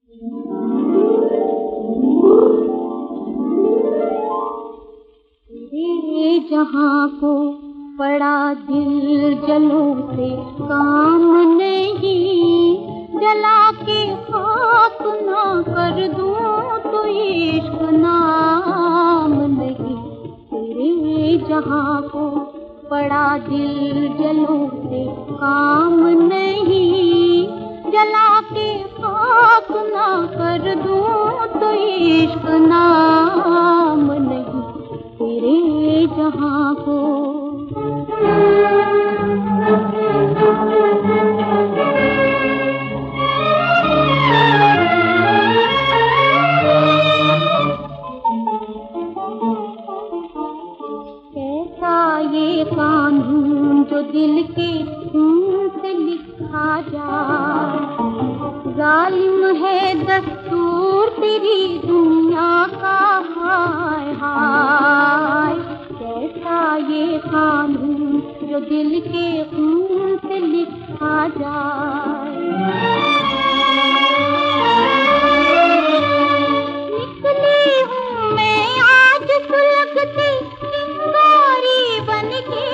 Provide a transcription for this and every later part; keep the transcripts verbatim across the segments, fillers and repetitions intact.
तेरे जहाँ को पड़ा दिल जलों से काम नहीं, जला के खाक ना कर दूं तो इश्क नाम नहीं। तेरे जहाँ को पड़ा दिल जलों से काम नहीं, जला के खाक ना कर दूं तो इश्क नाम नहीं। तेरे जहाँ को कैसा ये कानून जो दिल के खून से लिखा जाए, जालिम है दस्तूर तेरी दुनिया का। हाय हाय कैसा ये कानून जो दिल के खून से लिखा जाए। निकली हूँ मैं आज सुलगती चिंगारी बनके,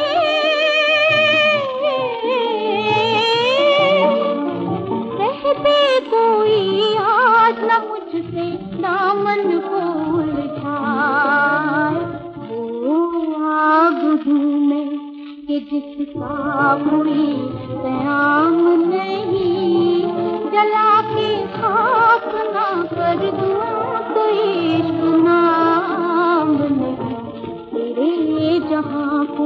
कहते कोई आज न मुझसे दामन को उलझाए। वो आग हूँ मैं कि जिसका कोई क़याम नहीं, जला के खाक ना कर दूं तो इश्क नाम नहीं। तेरे जहाँ को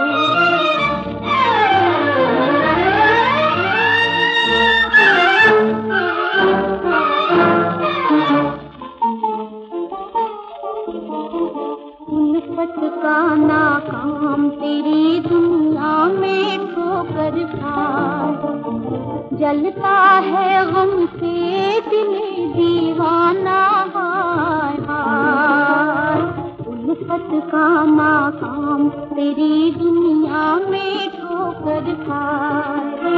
उल्फत का नाकाम तेरी दुनिया में ठोकर खाए, जलता है गम से दिल दीवाना। हाय हाय उल्फत का नाकाम तेरी दुनिया में ठोकर खाए।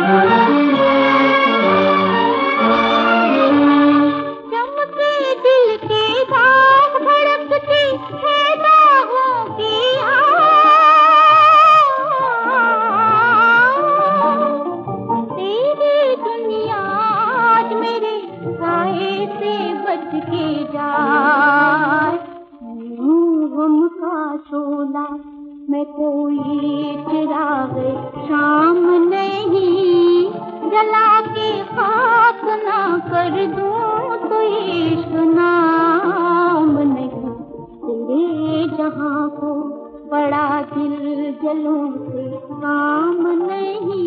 चमके दिल के दाग भड़कती है दागों की आग, तेरी दुनिया आज मेरे साए से बच के जाए। गम का शोला मैं कोई चिराग शाम नहीं, जला के खाक ना कर दूं तो इश्क नाम नहीं। तेरे जहाँ को पड़ा दिल जलों से काम नहीं,